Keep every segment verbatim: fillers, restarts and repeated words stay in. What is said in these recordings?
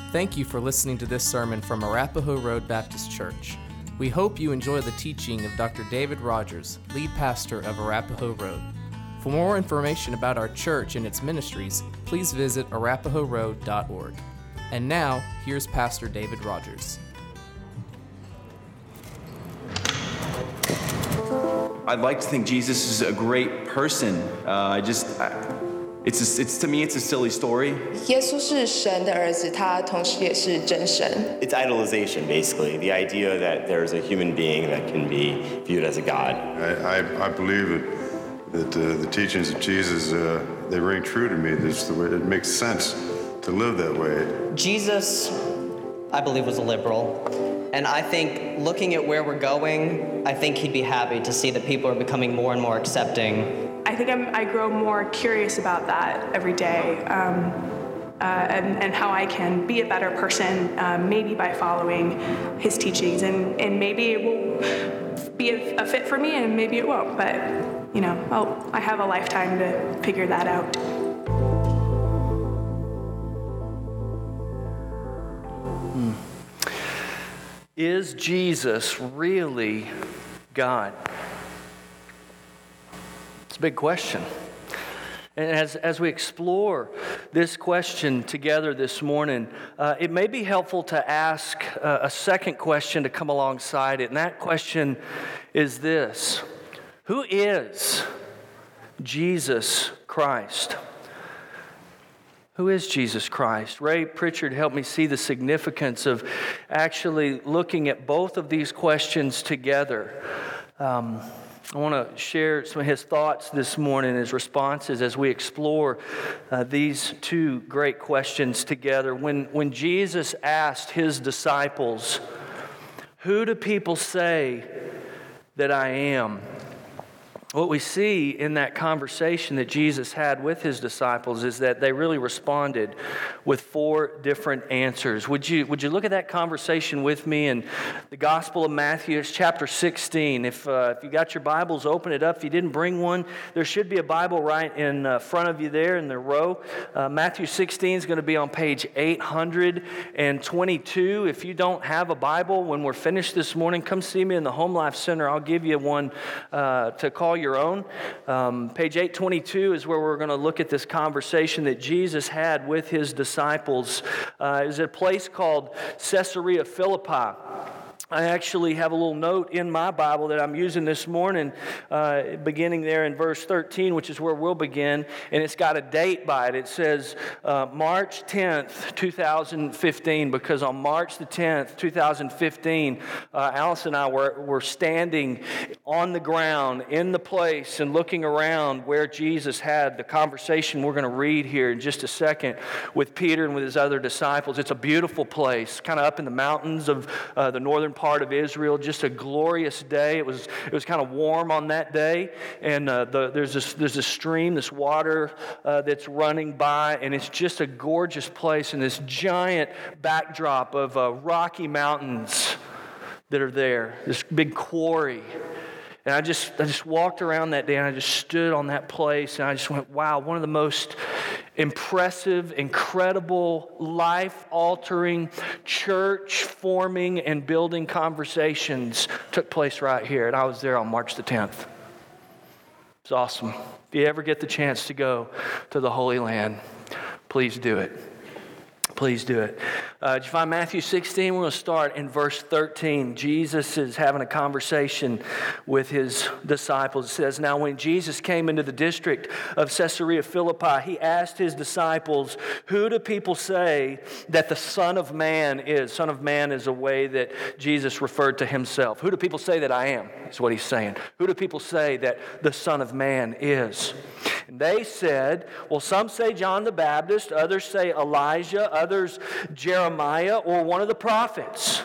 Thank you for listening to this sermon from Arapahoe Road Baptist Church. We hope you enjoy the teaching of Doctor David Rogers, lead pastor of Arapahoe Road. For more information about our church and its ministries, please visit arapahoe road dot org. And now, here's Pastor David Rogers. I'd like to think Jesus is a great person. Uh, I just, I, it's, a, it's to me, it's a silly story. 耶稣是神的儿子，他同时也是真神。 It's idolization, basically. The idea that there's a human being that can be viewed as a god. I, I, I believe it, that uh, the teachings of Jesus, uh, they ring true to me. This the way it makes sense to live that way. Jesus, I believe, was a liberal. And I think looking at where we're going, I think he'd be happy to see that people are becoming more and more accepting. I think I'm, I grow more curious about that every day, um, uh, and, and how I can be a better person, uh, maybe by following his teachings. And, and maybe it will be a, a fit for me, and maybe it won't. But, you know, I'll, I have a lifetime to figure that out. Hmm. Is Jesus really God? It's a big question. And as, as we explore this question together this morning, uh, it may be helpful to ask uh, a second question to come alongside it. And that question is this: who is Jesus Christ? Who is Jesus Christ? Ray Pritchard helped me see the significance of actually looking at both of these questions together. Um, I want to share some of his thoughts this morning, his responses as we explore uh, these two great questions together. When, when Jesus asked his disciples, "Who do people say that I am?" What we see in that conversation that Jesus had with his disciples is that they really responded with four different answers. Would you would you look at that conversation with me in the Gospel of Matthew? It's chapter sixteen. If uh, if you got your Bibles, open it up. If you didn't bring one, there should be a Bible right in uh, front of you there in the row. Uh, Matthew sixteen is going to be on page eight hundred twenty-two. If you don't have a Bible, when we're finished this morning, come see me in the Home Life Center. I'll give you one uh, to call your own. Um, page eight twenty-two is where we're going to look at this conversation that Jesus had with his disciples. Uh, it was at a place called Caesarea Philippi. I actually have a little note in my Bible that I'm using this morning, uh, beginning there in verse thirteen, which is where we'll begin, and it's got a date by it. It says uh, March tenth, twenty fifteen, because on March the tenth, twenty fifteen, uh, Alice and I were, were standing on the ground in the place and looking around where Jesus had the conversation we're going to read here in just a second with Peter and with his other disciples. It's a beautiful place, kind of up in the mountains of uh, the northern part of Israel. Just a glorious day. It was it was kind of warm on that day, and uh, the, there's this there's a stream, this water uh, that's running by, and it's just a gorgeous place. And this giant backdrop of uh, rocky mountains that are there. This big quarry. And I just I just walked around that day, and I just stood on that place, and I just went, wow, one of the most impressive, incredible, life-altering, church-forming and building conversations took place right here. And I was there on March the tenth. It's awesome. If you ever get the chance to go to the Holy Land, please do it. Please do it. Uh, did you find Matthew sixteen? We're going to start in verse thirteen. Jesus is having a conversation with his disciples. It says, "Now when Jesus came into the district of Caesarea Philippi, he asked his disciples, 'Who do people say that the Son of Man is?'" Son of Man is a way that Jesus referred to himself. "Who do people say that I am?" is what he's saying. "Who do people say that the Son of Man is?" And they said, "Well, some say John the Baptist, others say Elijah, others Jeremiah, or one of the prophets."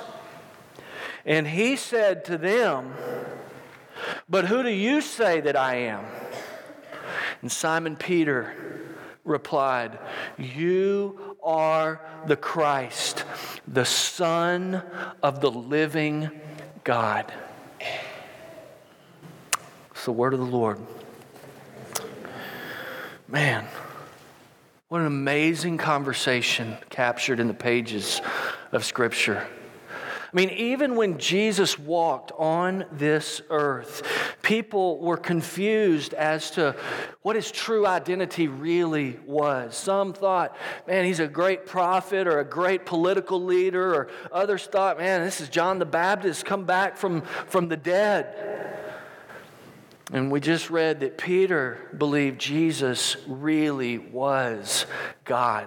And he said to them, "But who do you say that I am?" And Simon Peter replied, "You are the Christ, the Son of the living God." It's the word of the Lord. Man, What an amazing conversation captured in the pages of Scripture. I mean, even when Jesus walked on this earth, people were confused as to what his true identity really was. Some thought, man, he's a great prophet or a great political leader, or others thought, man, this is John the Baptist come back from, from the dead. And we just read that Peter believed Jesus really was God.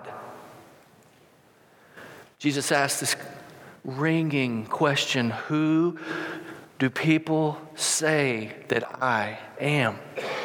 Jesus asked this ringing question, who do people say that I am?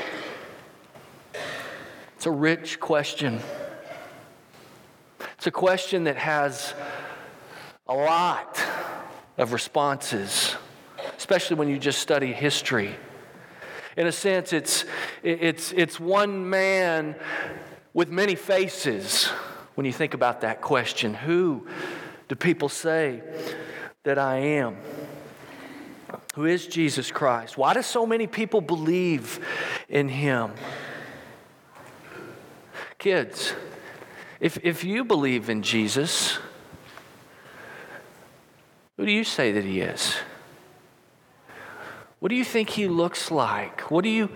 It's a rich question. It's a question that has a lot of responses, especially when you just study history. In a sense, it's, it's, it's one man with many faces when you think about that question. Who do people say that I am? Who is Jesus Christ? Why do so many people believe in him? Kids, if, if you believe in Jesus, who do you say that he is? What do you think he looks like? What do you,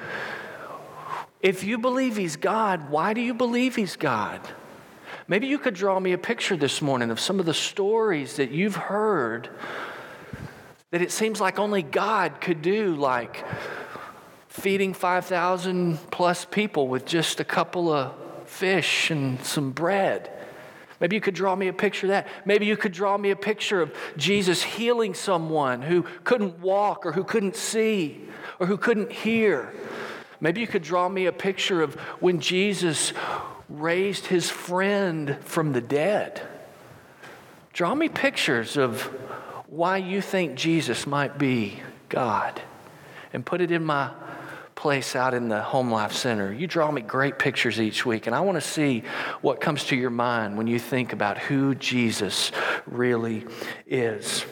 if you believe he's God, why do you believe he's God? Maybe you could draw me a picture this morning of some of the stories that you've heard that it seems like only God could do, like feeding five thousand plus people with just a couple of fish and some bread. Maybe you could draw me a picture of that. Maybe you could draw me a picture of Jesus healing someone who couldn't walk or who couldn't see or who couldn't hear. Maybe you could draw me a picture of when Jesus raised his friend from the dead. Draw me pictures of why you think Jesus might be God and put it in my place out in the Home Life Center. You draw me great pictures each week, and I want to see what comes to your mind when you think about who Jesus really is.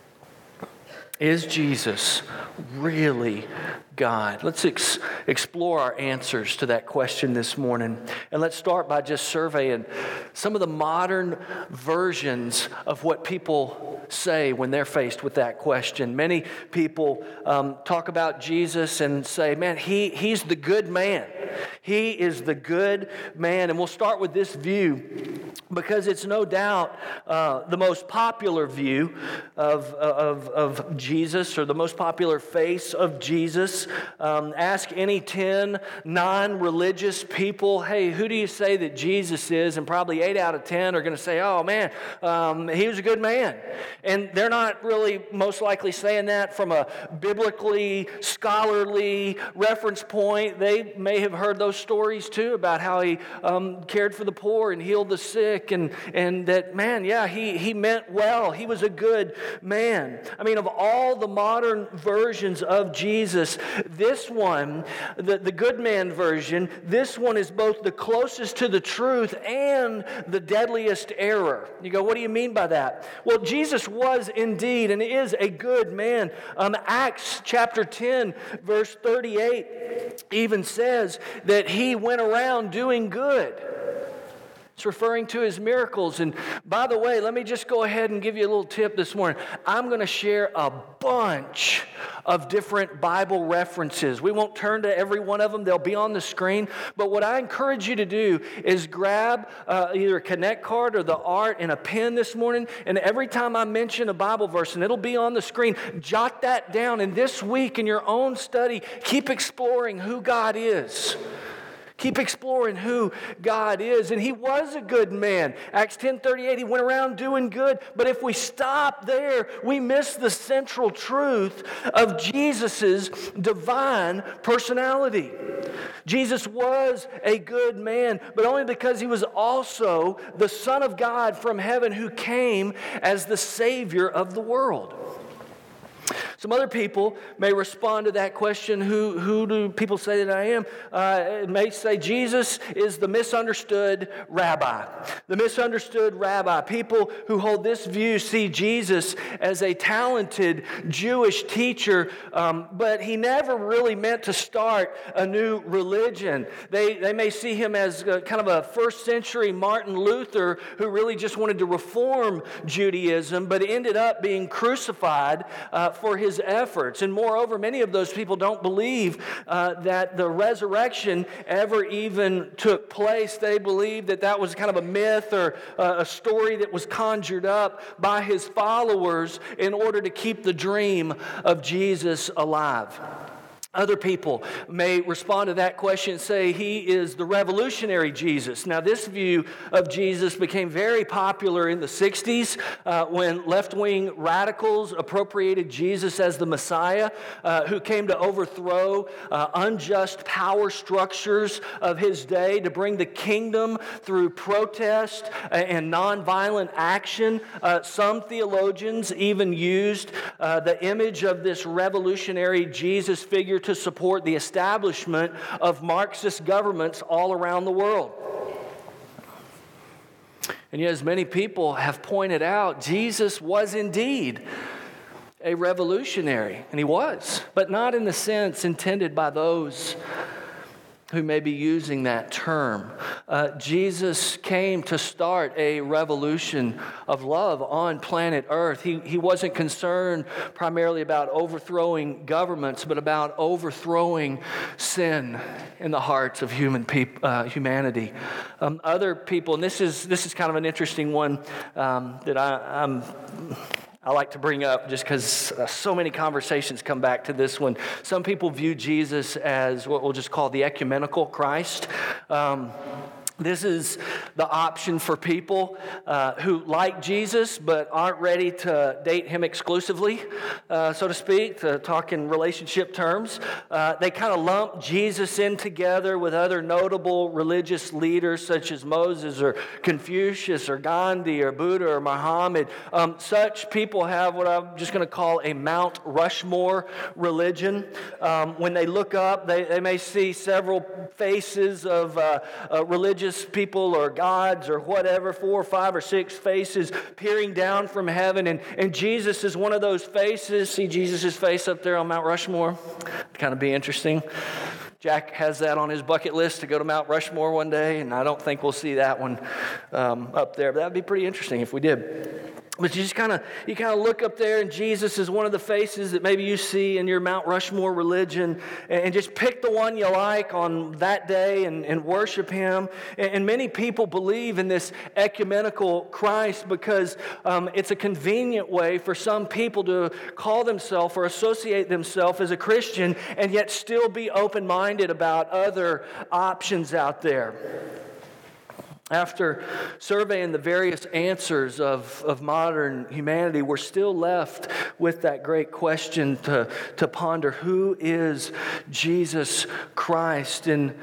Is Jesus really God? Let's ex- explore our answers to that question this morning. And let's start by just surveying some of the modern versions of what people say when they're faced with that question. Many people um, talk about Jesus and say, man, he, he's the good man. He is the good man. And we'll start with this view because it's no doubt uh, the most popular view of, of, of Jesus, or the most popular face of Jesus. Um, ask any ten non-religious people, hey, who do you say that Jesus is? And probably eight out of ten are going to say, oh man, um, he was a good man. And they're not really most likely saying that from a biblically, scholarly reference point. They may have heard those stories too about how he um, cared for the poor and healed the sick, and, and that, man, yeah, he, he meant well. He was a good man. I mean, of all the modern versions of Jesus, this one, the, the good man version, this one is both the closest to the truth and the deadliest error. You go, what do you mean by that? Well, Jesus was indeed and is a good man. Um, Acts chapter ten, verse thirty-eight even says that he went around doing good. It's referring to his miracles. And by the way, let me just go ahead and give you a little tip this morning. I'm going to share a bunch of different Bible references. We won't turn to every one of them. They'll be on the screen. But what I encourage you to do is grab uh, either a Connect card or the art and a pen this morning. And every time I mention a Bible verse, and it'll be on the screen, jot that down. And this week in your own study, keep exploring who God is. Keep exploring who God is. And he was a good man. Acts ten thirty-eight, he went around doing good. But if we stop there, we miss the central truth of Jesus' divine personality. Jesus was a good man, but only because he was also the Son of God from heaven who came as the Savior of the world. Some other people may respond to that question, who, who do people say that I am? Uh, it may say Jesus is the misunderstood rabbi. The misunderstood rabbi. People who hold this view see Jesus as a talented Jewish teacher, um, but he never really meant to start a new religion. They, they may see him as a, kind of a first century Martin Luther who really just wanted to reform Judaism, but ended up being crucified uh, for his efforts. And moreover, many of those people don't believe uh, that the resurrection ever even took place. They believe that that was kind of a myth or uh, a story that was conjured up by his followers in order to keep the dream of Jesus alive. Other people may respond to that question and say he is the revolutionary Jesus. Now, this view of Jesus became very popular in the sixties uh, when left-wing radicals appropriated Jesus as the Messiah uh, who came to overthrow uh, unjust power structures of his day, to bring the kingdom through protest and nonviolent action. Uh, some theologians even used uh, the image of this revolutionary Jesus figure to support the establishment of Marxist governments all around the world. And yet, as many people have pointed out, Jesus was indeed a revolutionary, and he was, but not in the sense intended by those who may be using that term. Uh, Jesus came to start a revolution of love on planet Earth. He, he wasn't concerned primarily about overthrowing governments, but about overthrowing sin in the hearts of human peop, uh, humanity. Um, other people, and this is this is kind of an interesting one um, that I, I'm. I like to bring up just because uh, so many conversations come back to this one. Some people view Jesus as what we'll just call the ecumenical Christ. Um, This is the option for people uh, who like Jesus but aren't ready to date him exclusively, uh, so to speak, to talk in relationship terms. Uh, they kind of lump Jesus in together with other notable religious leaders such as Moses or Confucius or Gandhi or Buddha or Muhammad. Um, such people have what I'm just going to call a Mount Rushmore religion. Um, when they look up, they, they may see several faces of uh, uh, religious people or gods or whatever, four or five or six faces peering down from heaven, and, and Jesus is one of those faces. See Jesus' face up there on Mount Rushmore? It'd kind of be interesting. Jack has that on his bucket list to go to Mount Rushmore one day, and I don't think we'll see that one um, up there, but that would be pretty interesting if we did. But you just kind of you kind of look up there, and Jesus is one of the faces that maybe you see in your Mount Rushmore religion, and just pick the one you like on that day and, and worship him. And, and many people believe in this ecumenical Christ because um, it's a convenient way for some people to call themselves or associate themselves as a Christian and yet still be open-minded about other options out there. After surveying the various answers of, of modern humanity, we're still left with that great question to, to ponder: who is Jesus Christ? And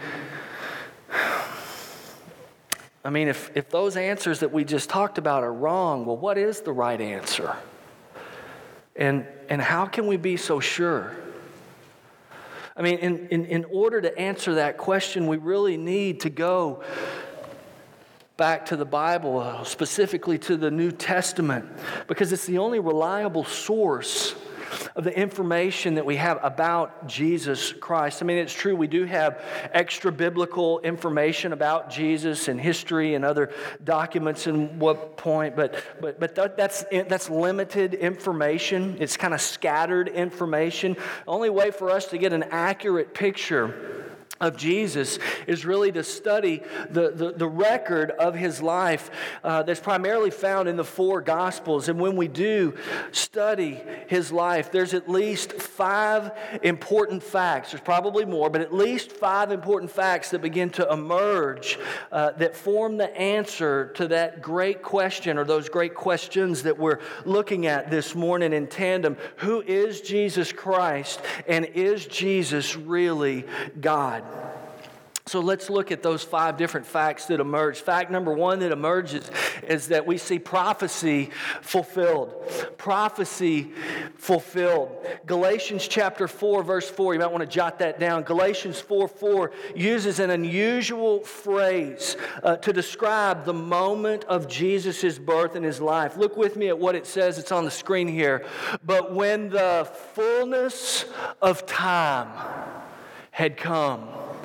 I mean, if, if those answers that we just talked about are wrong, well, what is the right answer? And, and how can we be so sure? I mean, in, in, in order to answer that question, we really need to go back to the Bible, specifically to the New Testament, because it's the only reliable source of the information that we have about Jesus Christ. I mean, it's true, we do have extra biblical information about Jesus and history and other documents and what point, but but but that, that's that's limited information. It's kind of scattered information. The only way for us to get an accurate picture of Jesus is really to study the, the, the record of his life uh, that's primarily found in the four Gospels. And when we do study his life, there's at least five important facts. There's probably more, but at least five important facts that begin to emerge uh, that form the answer to that great question, or those great questions that we're looking at this morning in tandem. Who is Jesus Christ, and is Jesus really God? So let's look at those five different facts that emerge. Fact number one that emerges is that we see prophecy fulfilled. Prophecy fulfilled. Galatians chapter four, verse four, you might want to jot that down. Galatians four four uses an unusual phrase uh, to describe the moment of Jesus' birth in his life. Look with me at what it says. It's on the screen here. But when the fullness of time had come,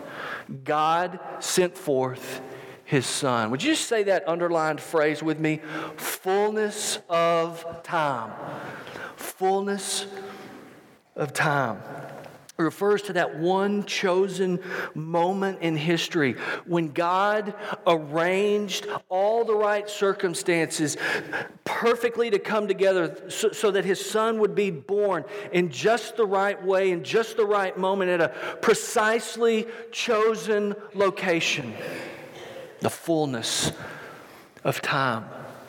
God sent forth his Son. Would you just say that underlined phrase with me? Fullness of time. Fullness of time. It refers to that one chosen moment in history when God arranged all the right circumstances perfectly to come together so, so that his Son would be born in just the right way, in just the right moment, at a precisely chosen location. The fullness of time.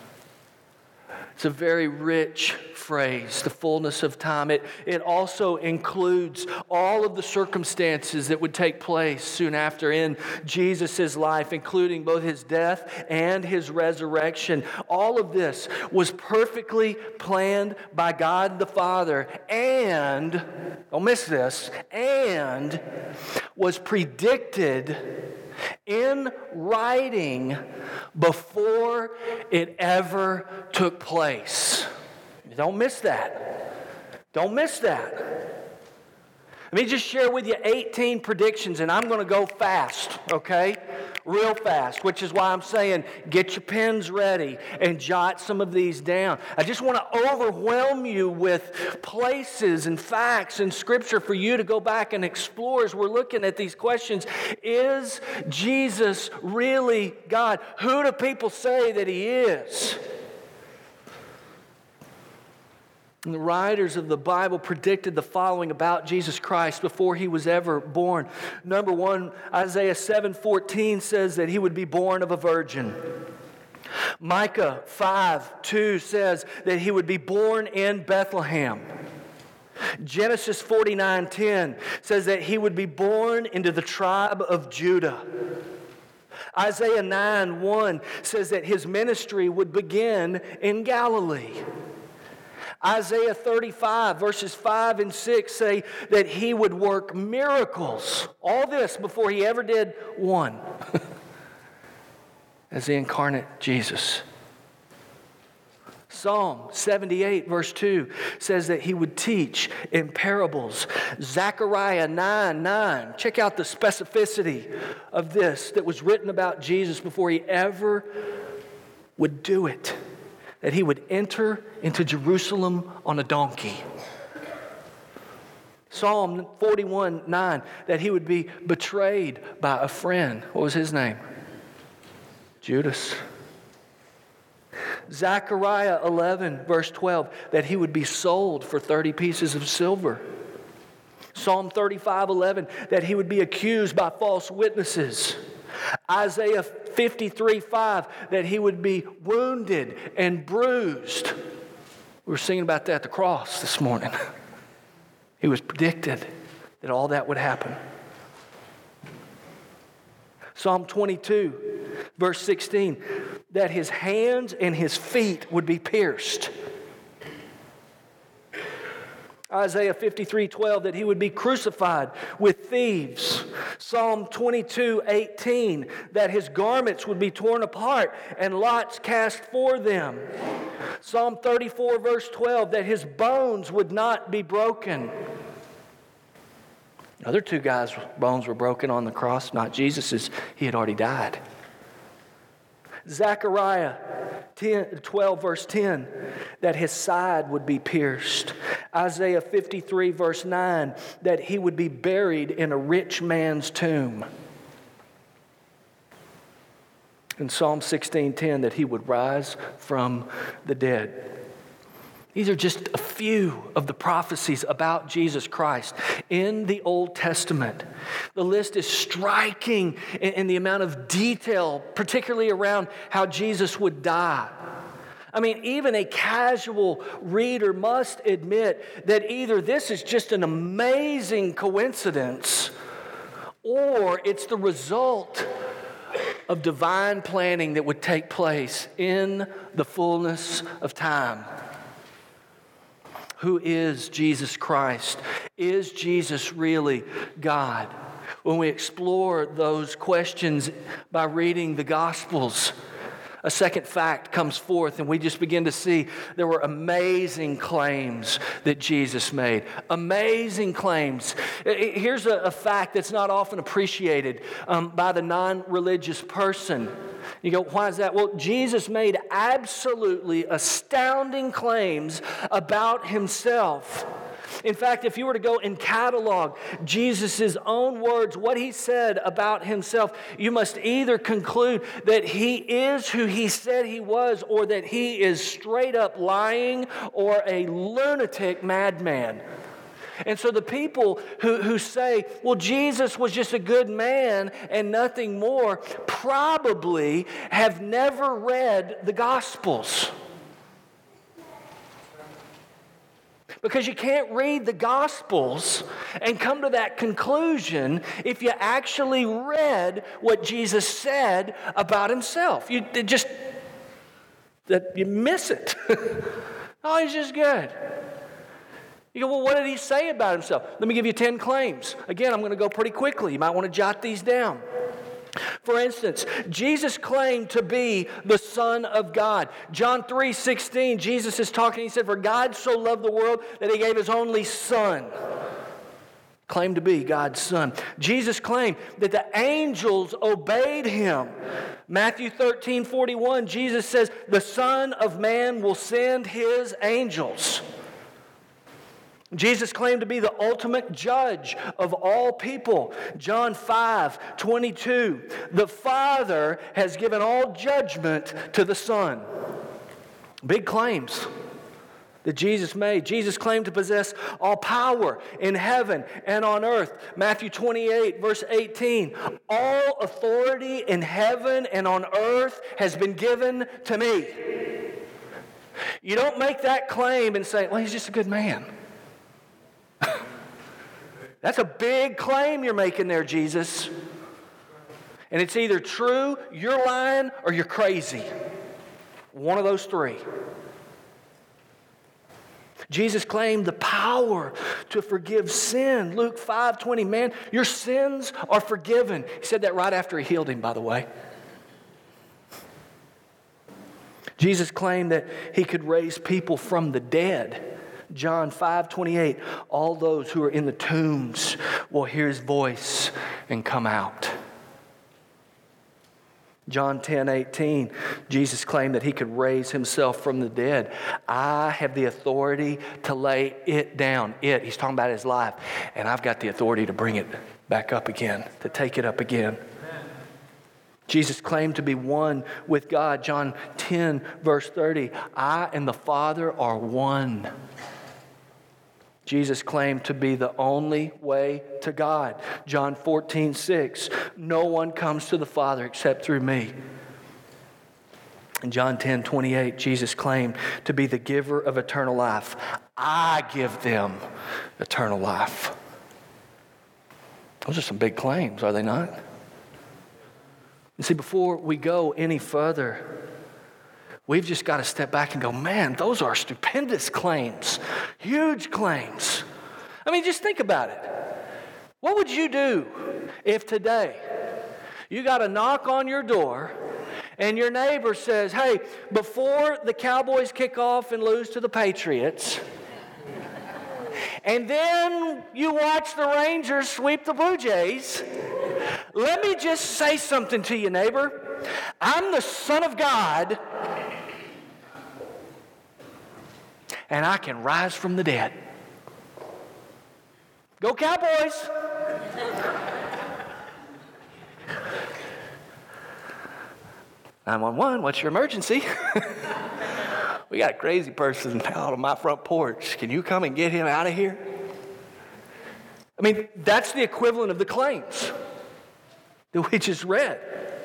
It's a very rich phrase, the fullness of time. It, it also includes all of the circumstances that would take place soon after in Jesus' life, including both his death and his resurrection. All of this was perfectly planned by God the Father and, don't miss this, and was predicted in writing before it ever took place. Don't miss that. Don't miss that. Let me just share with you eighteen predictions, and I'm going to go fast, okay? Real fast, which is why I'm saying get your pens ready and jot some of these down. I just want to overwhelm you with places and facts in Scripture for you to go back and explore as we're looking at these questions. Is Jesus really God? Who do people say that he is? And the writers of the Bible predicted the following about Jesus Christ before he was ever born. Number one, Isaiah seven fourteen says that he would be born of a virgin. Micah five two says that he would be born in Bethlehem. Genesis forty-nine ten says that he would be born into the tribe of Judah. Isaiah nine one says that his ministry would begin in Galilee. Isaiah thirty-five, verses five and six say that he would work miracles. All this before he ever did one. As the incarnate Jesus. Psalm seventy-eight, verse two says that he would teach in parables. Zechariah nine nine, check out the specificity of this that was written about Jesus before he ever would do it. That he would enter into Jerusalem on a donkey. Psalm forty-one nine, that he would be betrayed by a friend. What was his name? Judas. Zechariah eleven, verse twelve, that he would be sold for thirty pieces of silver. Psalm thirty-five eleven, that he would be accused by false witnesses. Isaiah fifty-three five, that he would be wounded and bruised. We were singing about that at the cross this morning. It was predicted that all that would happen. Psalm twenty-two, verse sixteen, that his hands and his feet would be pierced. Isaiah fifty-three twelve, that he would be crucified with thieves. Psalm twenty-two eighteen, that his garments would be torn apart and lots cast for them. Psalm thirty-four verse twelve, that his bones would not be broken. Other two guys' bones were broken on the cross, not Jesus's. He had already died. Zechariah twelve verse ten, that his side would be pierced. Isaiah fifty-three verse nine, that he would be buried in a rich man's tomb. In Psalm sixteen ten, that he would rise from the dead. These are just a few of the prophecies about Jesus Christ in the Old Testament. The list is striking in the amount of detail, particularly around how Jesus would die. I mean, even a casual reader must admit that either this is just an amazing coincidence or it's the result of divine planning that would take place in the fullness of time. Who is Jesus Christ? Is Jesus really God? When we explore those questions by reading the Gospels, a second fact comes forth, and we just begin to see there were amazing claims that Jesus made. Amazing claims. Here's a, a fact that's not often appreciated um, by the non-religious person. You go, why is that? Well, Jesus made absolutely astounding claims about himself. In fact, if you were to go and catalog Jesus' own words, what he said about himself, you must either conclude that he is who he said he was, or that he is straight up lying or a lunatic madman. And so the people who, who say, well, Jesus was just a good man and nothing more, probably have never read the Gospels. Because you can't read the Gospels and come to that conclusion if you actually read what Jesus said about himself. You just, that you miss it. Oh, he's just good. You go, well, what did he say about himself? Let me give you ten claims. Again, I'm going to go pretty quickly. You might want to jot these down. For instance, Jesus claimed to be the Son of God. John three sixteen, Jesus is talking. He said, for God so loved the world that he gave his only Son. Claimed to be God's Son. Jesus claimed that the angels obeyed him. Matthew thirteen forty-one, Jesus says, the Son of Man will send his angels. Jesus claimed to be the ultimate judge of all people. John five twenty-two, the Father has given all judgment to the Son. Big claims that Jesus made. Jesus claimed to possess all power in heaven and on earth. Matthew twenty-eight, verse eighteen, all authority in heaven and on earth has been given to me. You don't make that claim and say, well, he's just a good man. That's a big claim you're making there, Jesus. And it's either true, you're lying, or you're crazy. One of those three. Jesus claimed the power to forgive sin. Luke five twenty, man, your sins are forgiven. He said that right after he healed him, by the way. Jesus claimed that he could raise people from the dead. John five twenty-eight, all those who are in the tombs will hear his voice and come out. John ten eighteen, Jesus claimed that he could raise himself from the dead. I have the authority to lay it down. It, he's talking about his life. And I've got the authority to bring it back up again, to take it up again. Jesus claimed to be one with God. John ten, verse thirty, I and the Father are one. Jesus claimed to be the only way to God. John fourteen six, no one comes to the Father except through me. In John ten twenty-eight, Jesus claimed to be the giver of eternal life. I give them eternal life. Those are some big claims, are they not? You see, before we go any further, we've just got to step back and go, man, those are stupendous claims. Huge claims. I mean, just think about it. What would you do if today you got a knock on your door and your neighbor says, hey, before the Cowboys kick off and lose to the Patriots, and then you watch the Rangers sweep the Blue Jays, let me just say something to you, neighbor. I'm the Son of God, and I can rise from the dead. Go Cowboys! nine one one, what's your emergency? We got a crazy person out on my front porch. Can you come and get him out of here? I mean, that's the equivalent of the claims that we just read.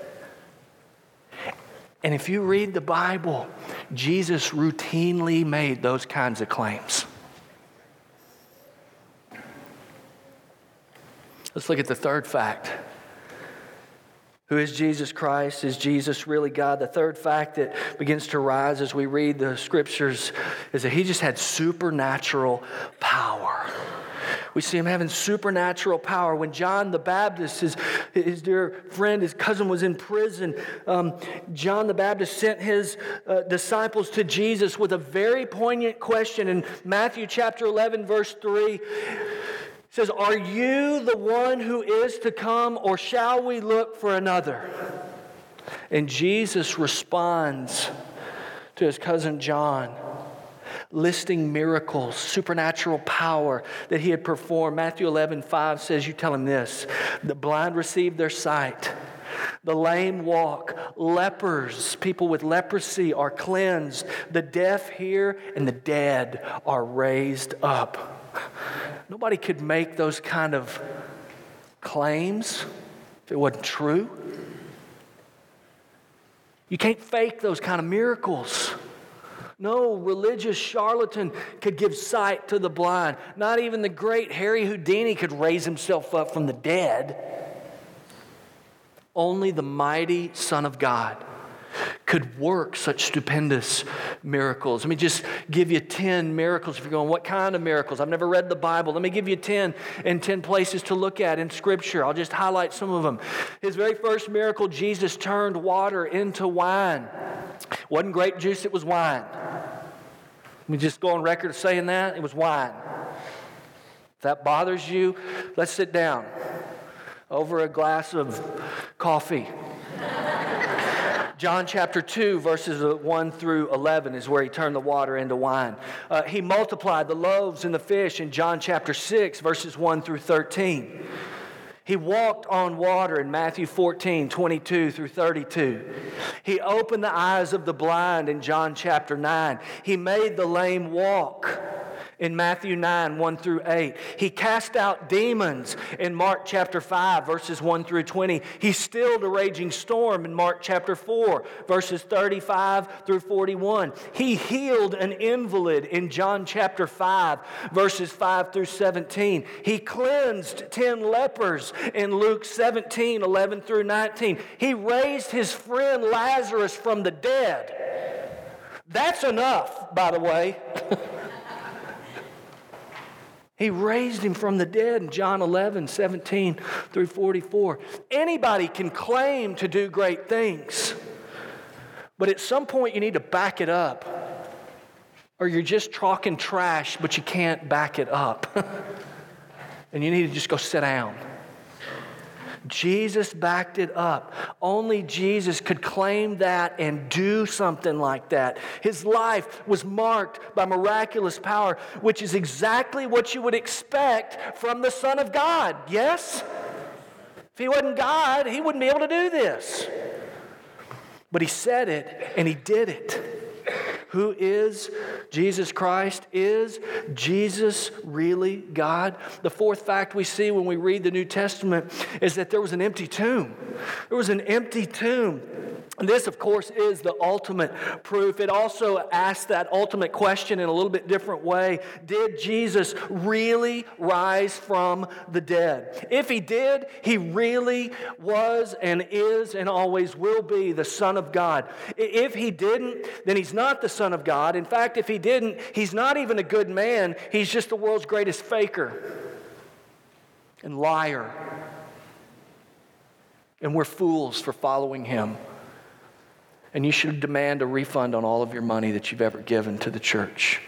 And if you read the Bible, Jesus routinely made those kinds of claims. Let's look at the third fact. Who is Jesus Christ? Is Jesus really God? The third fact that begins to rise as we read the scriptures is that he just had supernatural power. We see him having supernatural power. When John the Baptist, his, his dear friend, his cousin, was in prison, um, John the Baptist sent his uh, disciples to Jesus with a very poignant question. In Matthew chapter eleven, verse three, it says, "Are you the one who is to come, or shall we look for another?" And Jesus responds to his cousin John, listing miracles, supernatural power that he had performed. Matthew eleven five says, you tell him this: the blind receive their sight, the lame walk, lepers, people with leprosy are cleansed, the deaf hear, and the dead are raised up. Nobody could make those kind of claims if it wasn't true. You can't fake those kind of miracles. No religious charlatan could give sight to the blind. Not even the great Harry Houdini could raise himself up from the dead. Only the mighty Son of God could work such stupendous miracles. Let me just give you ten miracles. If you're going, what kind of miracles? I've never read the Bible. Let me give you ten and ten places to look at in Scripture. I'll just highlight some of them. His very first miracle, Jesus turned water into wine. It wasn't grape juice, it was wine. Let me just go on record of saying that. It was wine. If that bothers you, let's sit down over a glass of coffee. John chapter two, verses one through eleven is where he turned the water into wine. Uh, he multiplied the loaves and the fish in John chapter six, verses one through thirteen. He walked on water in Matthew fourteen, twenty-two through thirty-two. He opened the eyes of the blind in John chapter nine. He made the lame walk in Matthew nine, one through eight. He cast out demons in Mark chapter five, verses one through twenty. He stilled a raging storm in Mark chapter four, verses thirty-five through forty-one. He healed an invalid in John chapter five, verses five through seventeen. He cleansed ten lepers in Luke seventeen, eleven through nineteen. He raised his friend Lazarus from the dead. That's enough, by the way. He raised him from the dead in John eleven, seventeen through forty-four. Anybody can claim to do great things, but at some point you need to back it up. Or you're just talking trash, but you can't back it up. And you need to just go sit down. Jesus backed it up. Only Jesus could claim that and do something like that. His life was marked by miraculous power, which is exactly what you would expect from the Son of God. Yes? If he wasn't God, he wouldn't be able to do this. But he said it and he did it. Who is Jesus Christ? Is Jesus really God? The fourth fact we see when we read the New Testament is that there was an empty tomb. There was an empty tomb. And this, of course, is the ultimate proof. It also asks that ultimate question in a little bit different way. Did Jesus really rise from the dead? If he did, he really was and is and always will be the Son of God. If he didn't, then he's not the Son of God. In fact, if he didn't, he's not even a good man. He's just the world's greatest faker and liar. And we're fools for following him. And you should demand a refund on all of your money that you've ever given to the church.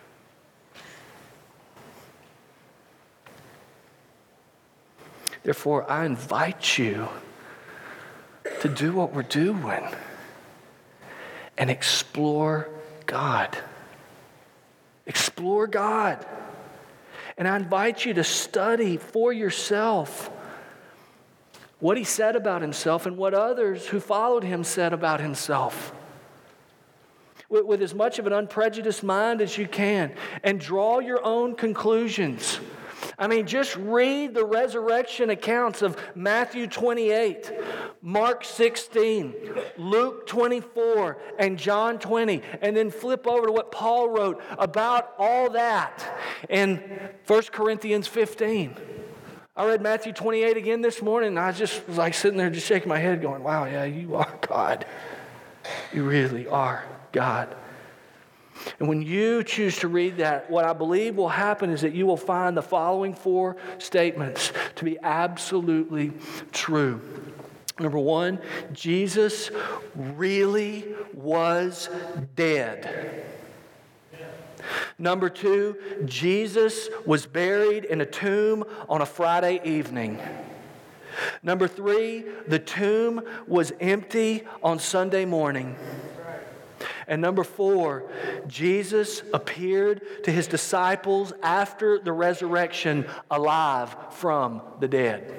Therefore, I invite you to do what we're doing and explore God. Explore God. And I invite you to study for yourself what he said about himself and what others who followed him said about himself. With, with as much of an unprejudiced mind as you can, and draw your own conclusions. I mean, just read the resurrection accounts of Matthew twenty-eight, Mark sixteen, Luke twenty-four, and John twenty, and then flip over to what Paul wrote about all that in First Corinthians fifteen. I read Matthew twenty-eight again this morning, and I just was like sitting there just shaking my head going, wow, yeah, you are God. You really are God. And when you choose to read that, what I believe will happen is that you will find the following four statements to be absolutely true. Number one, Jesus really was dead. Number two, Jesus was buried in a tomb on a Friday evening. Number three, the tomb was empty on Sunday morning. And number four, Jesus appeared to his disciples after the resurrection alive from the dead.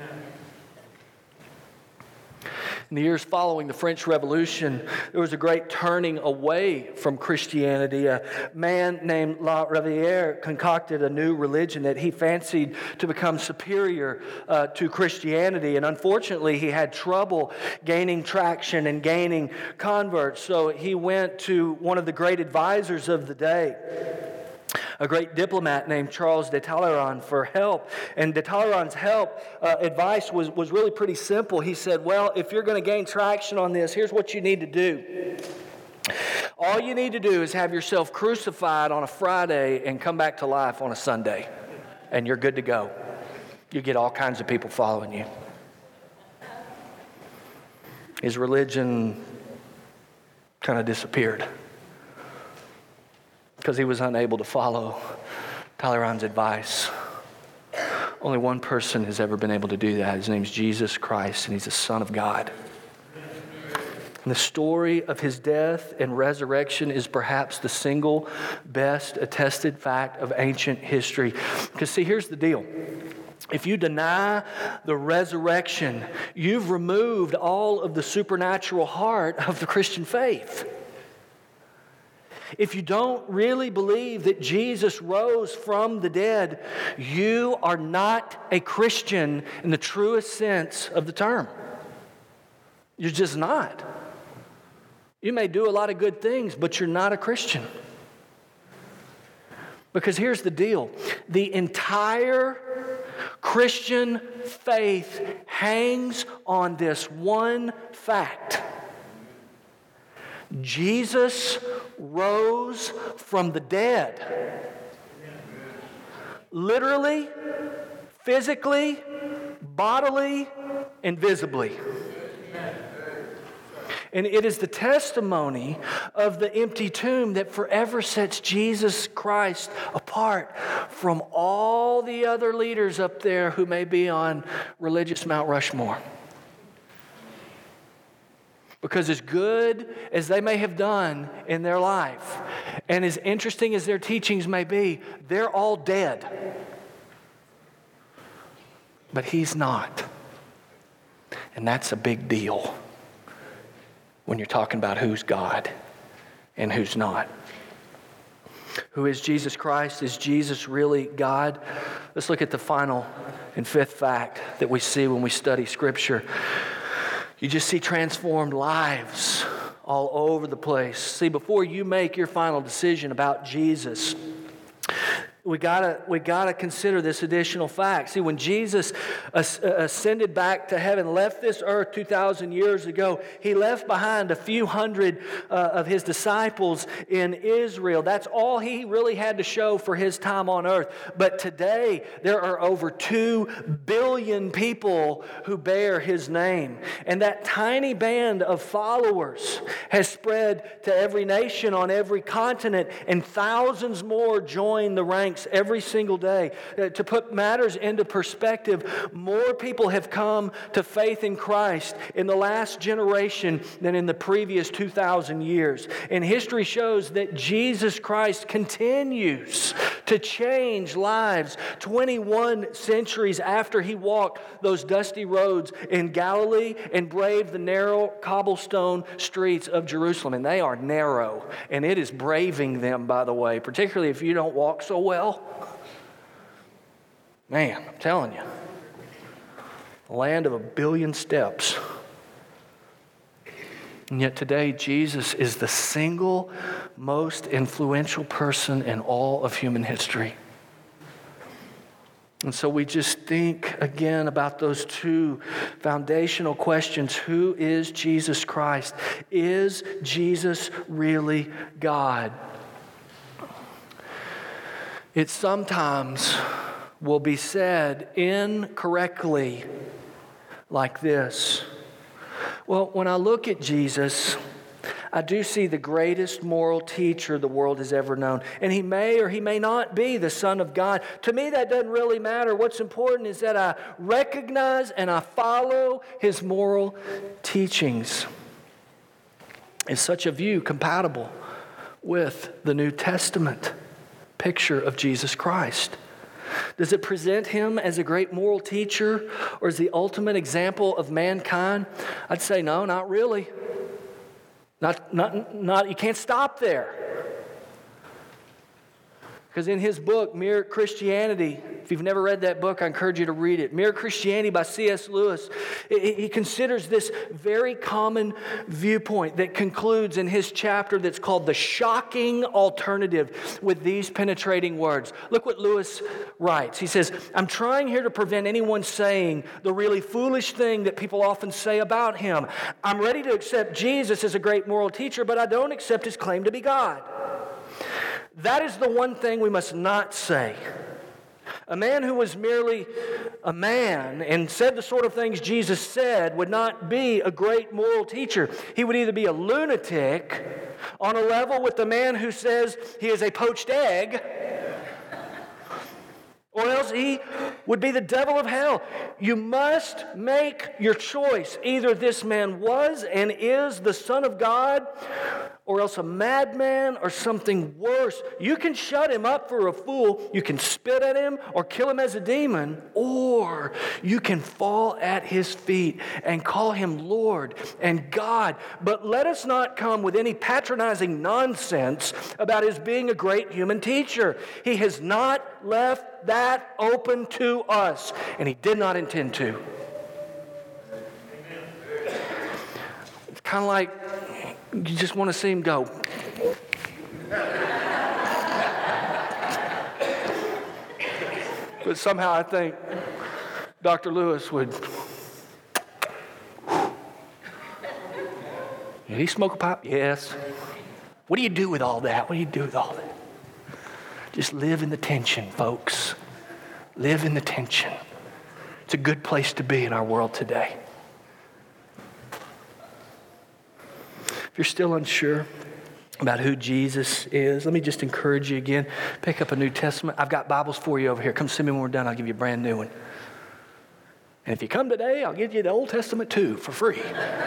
In the years following the French Revolution, there was a great turning away from Christianity. A man named La Riviere concocted a new religion that he fancied to become superior uh, to Christianity. And unfortunately, he had trouble gaining traction and gaining converts. So he went to one of the great advisors of the day, a great diplomat named Charles de Talleyrand, for help. And de Talleyrand's help uh, advice was, was really pretty simple. He said, well, if you're going to gain traction on this, here's what you need to do. All you need to do is have yourself crucified on a Friday and come back to life on a Sunday, and you're good to go. You get all kinds of people following you. His religion kind of disappeared because he was unable to follow Talleyrand's advice. Only one person has ever been able to do that. His name's Jesus Christ, and he's the Son of God. And the story of his death and resurrection is perhaps the single best attested fact of ancient history. Because see, here's the deal. If you deny the resurrection, you've removed all of the supernatural heart of the Christian faith. If you don't really believe that Jesus rose from the dead, you are not a Christian in the truest sense of the term. You're just not. You may do a lot of good things, but you're not a Christian. Because here's the deal. The entire Christian faith hangs on this one fact. Jesus rose from the dead. Literally, physically, bodily, and visibly. And it is the testimony of the empty tomb that forever sets Jesus Christ apart from all the other leaders up there who may be on religious Mount Rushmore. Because as good as they may have done in their life, and as interesting as their teachings may be, they're all dead. But he's not. And that's a big deal when you're talking about who's God and who's not. Who is Jesus Christ? Is Jesus really God? Let's look at the final and fifth fact that we see when we study Scripture. You just see transformed lives all over the place. See, before you make your final decision about Jesus, we gotta we gotta consider this additional fact. See, when Jesus ascended back to heaven, left this earth two thousand years ago, he left behind a few hundred uh, of his disciples in Israel. That's all he really had to show for his time on earth. But today, there are over two billion people who bear his name. And that tiny band of followers has spread to every nation on every continent, and thousands more join the ranks every single day. Uh, to put matters into perspective, more people have come to faith in Christ in the last generation than in the previous two thousand years. And history shows that Jesus Christ continues to change lives twenty-one centuries after he walked those dusty roads in Galilee and braved the narrow cobblestone streets of Jerusalem. And they are narrow, and it is braving them, by the way, particularly if you don't walk so well. Man, I'm telling you, a land of a billion steps. And yet today, Jesus is the single most influential person in all of human history. And so we just think again about those two foundational questions. Who is Jesus Christ? Is Jesus really God? It sometimes will be said incorrectly like this. Well, when I look at Jesus, I do see the greatest moral teacher the world has ever known. And he may or he may not be the Son of God. To me, that doesn't really matter. What's important is that I recognize and I follow his moral teachings. Is such a view compatible with the New Testament picture of Jesus Christ? Does it present him as a great moral teacher or as the ultimate example of mankind? I'd say no, not really. Not, not, not, you can't stop there. Because in his book, Mere Christianity, if you've never read that book, I encourage you to read it. Mere Christianity by C S Lewis, he considers this very common viewpoint that concludes in his chapter that's called The Shocking Alternative with these penetrating words. Look what Lewis writes. He says, I'm trying here to prevent anyone saying the really foolish thing that people often say about him. I'm ready to accept Jesus as a great moral teacher, but I don't accept his claim to be God. That is the one thing we must not say. A man who was merely a man and said the sort of things Jesus said would not be a great moral teacher. He would either be a lunatic on a level with the man who says he is a poached egg, or else he would be the devil of hell. You must make your choice. Either this man was and is the Son of God, or else a madman or something worse. You can shut him up for a fool. You can spit at him or kill him as a demon, or you can fall at his feet and call him Lord and God. But let us not come with any patronizing nonsense about his being a great human teacher. He has not left that open to us, and he did not intend to. It's kind of like you just want to see him go. But somehow I think Doctor Lewis would. Did he smoke a pipe? Yes. What do you do with all that? What do you do with all that? Just live in the tension, folks. Live in the tension. It's a good place to be in our world today. If you're still unsure about who Jesus is, let me just encourage you again. Pick up a New Testament. I've got Bibles for you over here. Come see me when we're done. I'll give you a brand new one. And if you come today, I'll give you the Old Testament too for free.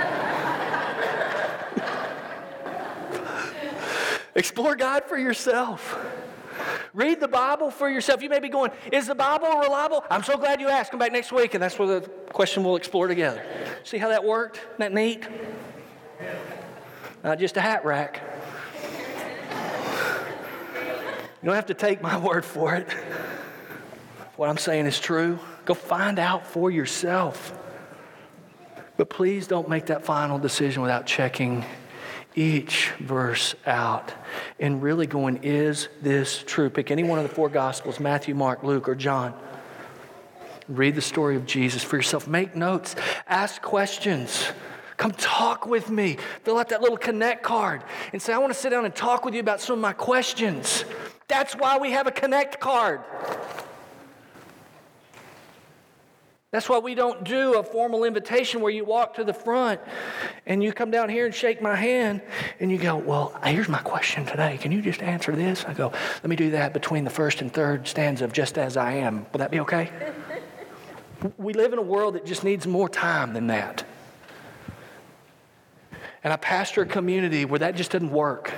Explore God for yourself. Read the Bible for yourself. You may be going, is the Bible reliable? I'm so glad you asked. Come back next week, and that's where the question we'll explore together. See how that worked? Isn't that neat? Not just a hat rack. You don't have to take my word for it. What I'm saying is true. Go find out for yourself. But please don't make that final decision without checking each verse out and really going, is this true? Pick any one of the four Gospels, Matthew, Mark, Luke, or John. Read the story of Jesus for yourself. Make notes. Ask questions. Come talk with me. Fill out that little Connect card and say, I want to sit down and talk with you about some of my questions. That's why we have a Connect card. That's why we don't do a formal invitation where you walk to the front and you come down here and shake my hand and you go, well, here's my question today. Can you just answer this? I go, let me do that between the first and third stanza of Just As I Am. Will that be okay? We live in a world that just needs more time than that. And I pastor a community where that just doesn't work.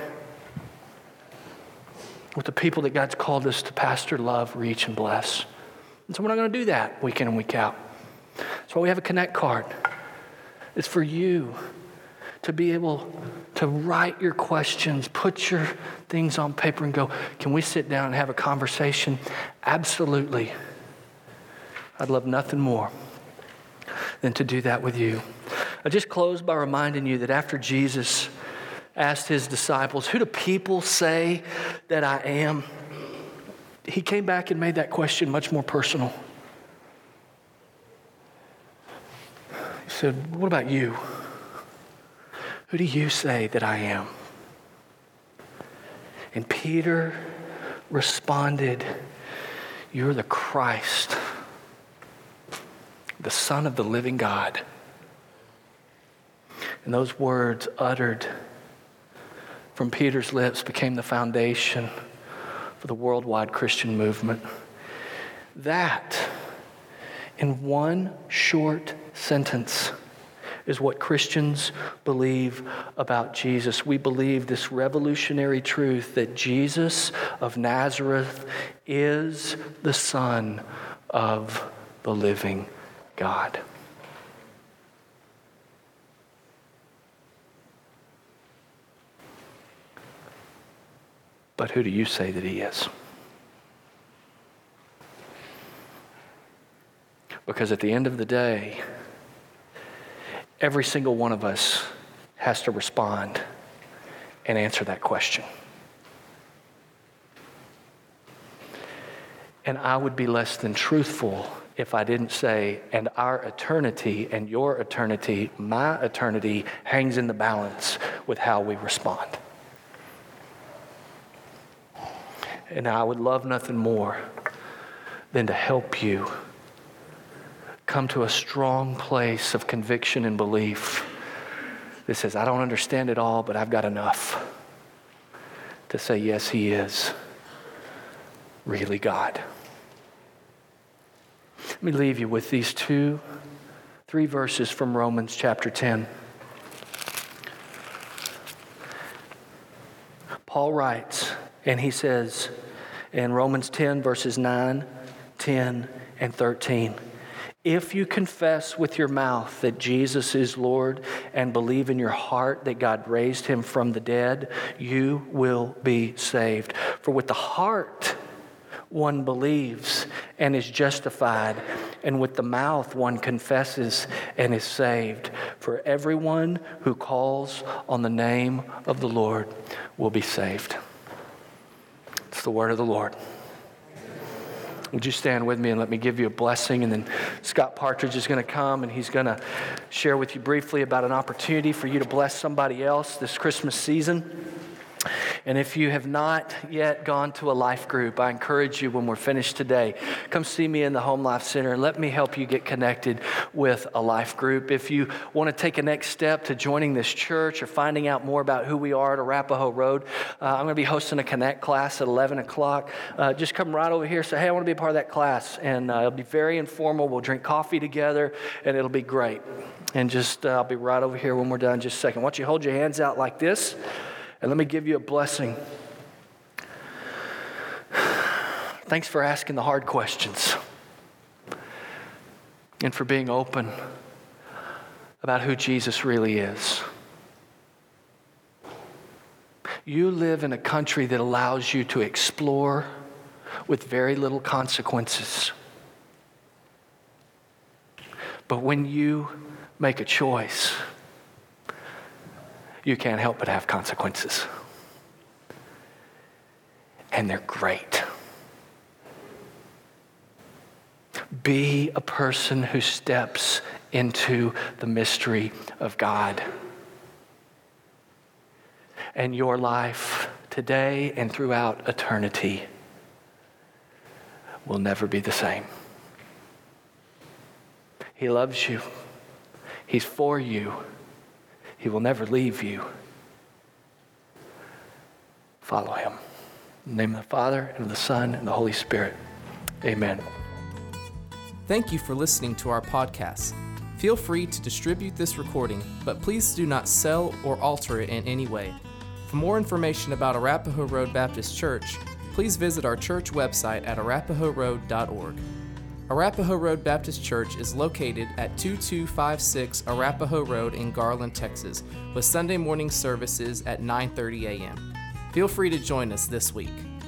With the people that God's called us to pastor, love, reach, and bless. And so we're not going to do that week in and week out. That's why we have a Connect card. It's for you to be able to write your questions, put your things on paper and go, can we sit down and have a conversation? Absolutely. I'd love nothing more than to do that with you. I just close by reminding you that after Jesus asked his disciples, who do people say that I am? he came back and made that question much more personal. He said, what about you? Who do you say that I am? And Peter responded, you're the Christ, the Son of the living God. And those words uttered from Peter's lips became the foundation for the worldwide Christian movement. That, in one short sentence, is what Christians believe about Jesus. We believe this revolutionary truth that Jesus of Nazareth is the Son of the living God. But who do you say that he is? Because at the end of the day, every single one of us has to respond and answer that question. And I would be less than truthful if I didn't say, and our eternity and your eternity, my eternity, hangs in the balance with how we respond. And I would love nothing more than to help you come to a strong place of conviction and belief that says, I don't understand it all, but I've got enough to say, yes, he is really God. Let me leave you with these two, three verses from Romans chapter ten. Paul writes, and he says in Romans ten, verses nine, ten, and thirteen, if you confess with your mouth that Jesus is Lord and believe in your heart that God raised him from the dead, you will be saved. For with the heart one believes and is justified, and with the mouth one confesses and is saved. For everyone who calls on the name of the Lord will be saved. It's the word of the Lord. Would you stand with me and let me give you a blessing? And then Scott Partridge is going to come and he's going to share with you briefly about an opportunity for you to bless somebody else this Christmas season. And if you have not yet gone to a life group, I encourage you when we're finished today, come see me in the Home Life Center and let me help you get connected with a life group. If you want to take a next step to joining this church or finding out more about who we are at Arapahoe Road, uh, I'm going to be hosting a Connect class at eleven o'clock. Uh, just come right over here, say, hey, I want to be a part of that class. And uh, it'll be very informal. We'll drink coffee together and it'll be great. And just, uh, I'll be right over here when we're done in just a second. Why don't you hold your hands out like this? And let me give you a blessing. Thanks for asking the hard questions and for being open about who Jesus really is. You live in a country that allows you to explore with very little consequences. But when you make a choice, you can't help but have consequences. And they're great. Be a person who steps into the mystery of God. And your life today and throughout eternity will never be the same. He loves you. He's for you. He will never leave you. Follow him. In the name of the Father, and of the Son, and the Holy Spirit. Amen. Thank you for listening to our podcast. Feel free to distribute this recording, but please do not sell or alter it in any way. For more information about Arapahoe Road Baptist Church, please visit our church website at arapahoe road dot org. Arapahoe Road Baptist Church is located at two two five six Arapahoe Road in Garland, Texas, with Sunday morning services at nine thirty a.m. Feel free to join us this week.